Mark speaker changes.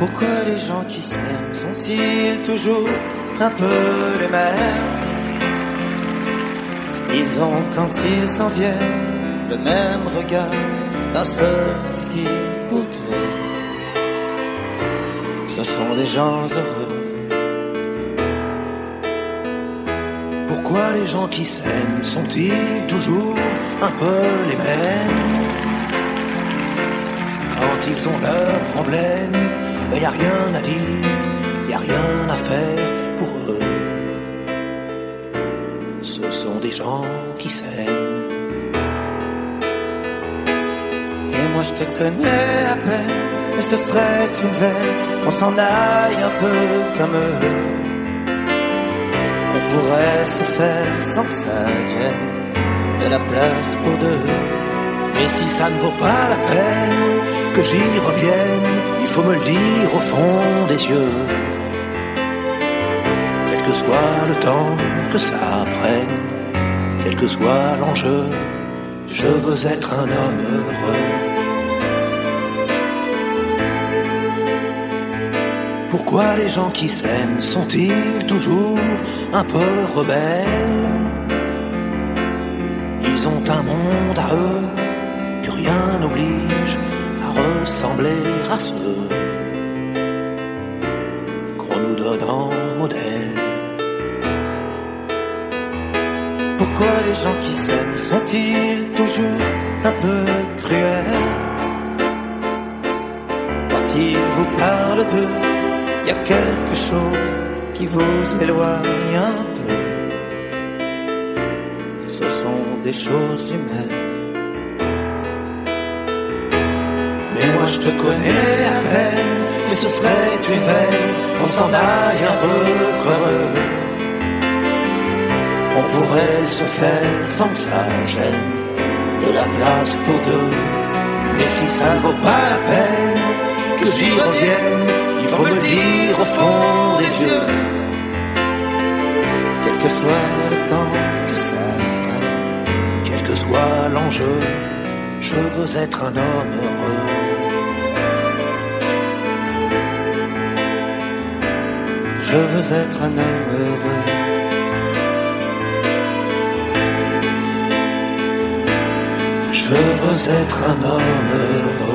Speaker 1: Pourquoi les gens qui s'aiment sont-ils toujours un peu les mêmes? Ils ont, quand ils s'en viennent, le même regard d'un seul petit bouton. Ce sont des gens heureux.
Speaker 2: Pourquoi les gens qui s'aiment sont-ils toujours un peu les mêmes? Quand ils ont leurs problèmes, y a rien à dire, y a rien à faire pour eux. Ce sont des gens qui s'aiment.
Speaker 1: Et moi je te connais à peine, mais ce serait une veine qu'on s'en aille un peu comme eux. On pourrait se faire sans que ça gêne de la place pour deux.
Speaker 2: Et si ça ne vaut pas la peine que j'y revienne, il faut me le dire au fond des yeux. Quel que soit le temps que ça prenne, quel que soit l'enjeu, je veux être un homme heureux. Pourquoi les gens qui s'aiment sont-ils toujours un peu rebelles? Ils ont un monde à eux que rien n'oblige à ressembler à ceux qu'on nous donne en modèle.
Speaker 1: Pourquoi les gens qui s'aiment sont-ils toujours un peu cruels? Quand ils vous parlent d'eux, y a quelque chose qui vous éloigne un peu. Ce sont des choses humaines. Mais moi je te connais à peine, et ce serait une veine qu'on s'en aille un peu creux. On pourrait se faire sans que ça gêne de la place pour deux. Mais si ça ne vaut pas la peine que j'y revienne, il faut me le dire au fond des yeux. Quel que soit le temps que ça prenne,
Speaker 2: quel que soit l'enjeu, je veux être un homme heureux.
Speaker 1: Je veux être un homme heureux.
Speaker 2: Je veux être un homme heureux.